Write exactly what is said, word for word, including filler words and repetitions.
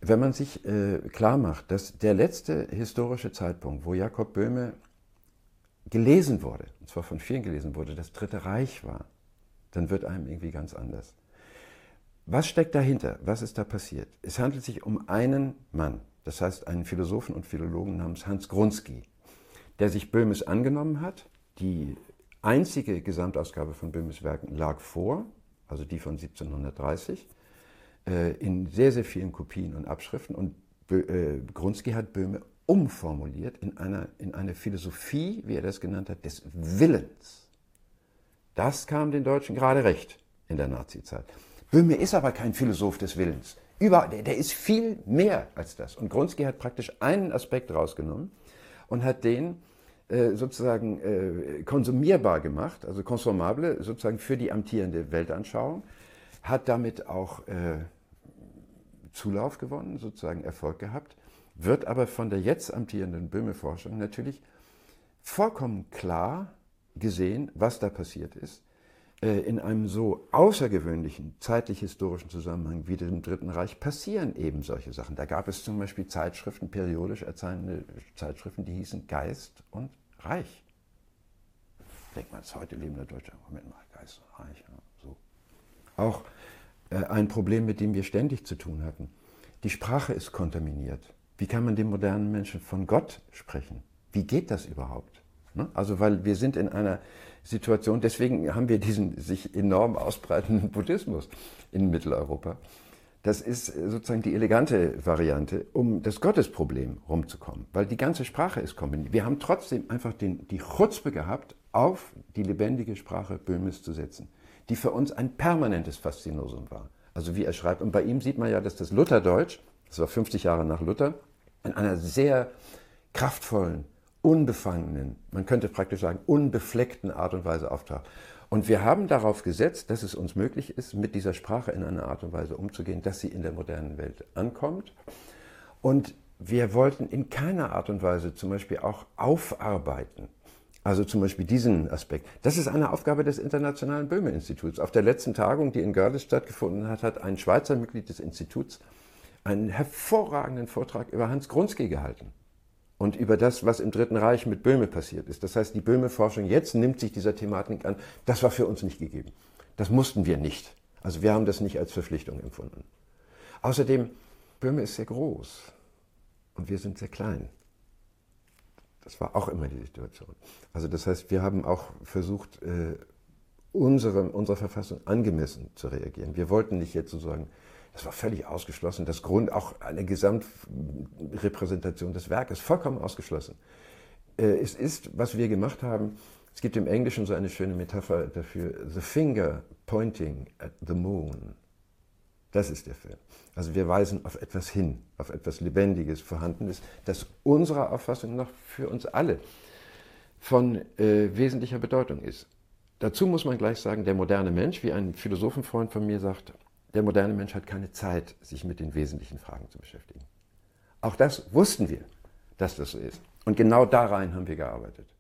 wenn man sich äh, klar macht, dass der letzte historische Zeitpunkt, wo Jakob Böhme gelesen wurde, und zwar von vielen gelesen wurde, das Dritte Reich war, dann wird einem irgendwie ganz anders. Was steckt dahinter? Was ist da passiert? Es handelt sich um einen Mann, das heißt einen Philosophen und Philologen namens Hans Grunsky, der sich Böhmes angenommen hat. Die einzige Gesamtausgabe von Böhmes Werken lag vor, also die von siebzehnhundertdreißig, in sehr, sehr vielen Kopien und Abschriften. Und Grunsky hat Böhme umformuliert in, einer, in eine Philosophie, wie er das genannt hat, des Willens. Das kam den Deutschen gerade recht in der Nazizeit. Böhme ist aber kein Philosoph des Willens. Über, der, der ist viel mehr als das. Und Grunsky hat praktisch einen Aspekt rausgenommen und hat den äh, sozusagen äh, konsumierbar gemacht, also konsumable sozusagen für die amtierende Weltanschauung, hat damit auch äh, Zulauf gewonnen, sozusagen Erfolg gehabt, wird aber von der jetzt amtierenden Böhme-Forschung natürlich vollkommen klar gesehen, was da passiert ist. In einem so außergewöhnlichen zeitlich-historischen Zusammenhang wie dem Dritten Reich passieren eben solche Sachen. Da gab es zum Beispiel Zeitschriften, periodisch erscheinende Zeitschriften, die hießen Geist und Reich. Denkt man, das heute lebende Deutschland, Moment mal, Geist und Reich. Ja, so. Auch äh, ein Problem, mit dem wir ständig zu tun hatten. Die Sprache ist kontaminiert. Wie kann man dem modernen Menschen von Gott sprechen? Wie geht das überhaupt? Ne? Also, weil wir sind in einer Situation, deswegen haben wir diesen sich enorm ausbreitenden Buddhismus in Mitteleuropa. Das ist sozusagen die elegante Variante, um das Gottesproblem rumzukommen, weil die ganze Sprache ist kombiniert. Wir haben trotzdem einfach den, die Chutzpe gehabt, auf die lebendige Sprache Böhmes zu setzen, die für uns ein permanentes Faszinosum war. Also wie er schreibt, und bei ihm sieht man ja, dass das Lutherdeutsch, das war fünfzig Jahre nach Luther, in einer sehr kraftvollen, unbefangenen, man könnte praktisch sagen, unbefleckten Art und Weise auftaucht. Und wir haben darauf gesetzt, dass es uns möglich ist, mit dieser Sprache in einer Art und Weise umzugehen, dass sie in der modernen Welt ankommt. Und wir wollten in keiner Art und Weise zum Beispiel auch aufarbeiten. Also zum Beispiel diesen Aspekt. Das ist eine Aufgabe des Internationalen Böhme-Instituts. Auf der letzten Tagung, die in Görlitz stattgefunden hat, hat ein Schweizer Mitglied des Instituts einen hervorragenden Vortrag über Hans Grunsky gehalten. Und über das, was im Dritten Reich mit Böhme passiert ist. Das heißt, die Böhme-Forschung jetzt nimmt sich dieser Thematik an. Das war für uns nicht gegeben. Das mussten wir nicht. Also wir haben das nicht als Verpflichtung empfunden. Außerdem, Böhme ist sehr groß und wir sind sehr klein. Das war auch immer die Situation. Also das heißt, wir haben auch versucht, unsere, unserer Verfassung angemessen zu reagieren. Wir wollten nicht jetzt sozusagen, das war völlig ausgeschlossen, das Grund, auch eine Gesamtrepräsentation des Werkes, vollkommen ausgeschlossen. Es ist, was wir gemacht haben, es gibt im Englischen so eine schöne Metapher dafür, the finger pointing at the moon. Das ist der Film. Also wir weisen auf etwas hin, auf etwas Lebendiges, Vorhandenes, das unserer Auffassung nach für uns alle von äh, wesentlicher Bedeutung ist. Dazu muss man gleich sagen, der moderne Mensch, wie ein Philosophenfreund von mir sagt, der moderne Mensch hat keine Zeit, sich mit den wesentlichen Fragen zu beschäftigen. Auch das wussten wir, dass das so ist. Und genau da rein haben wir gearbeitet.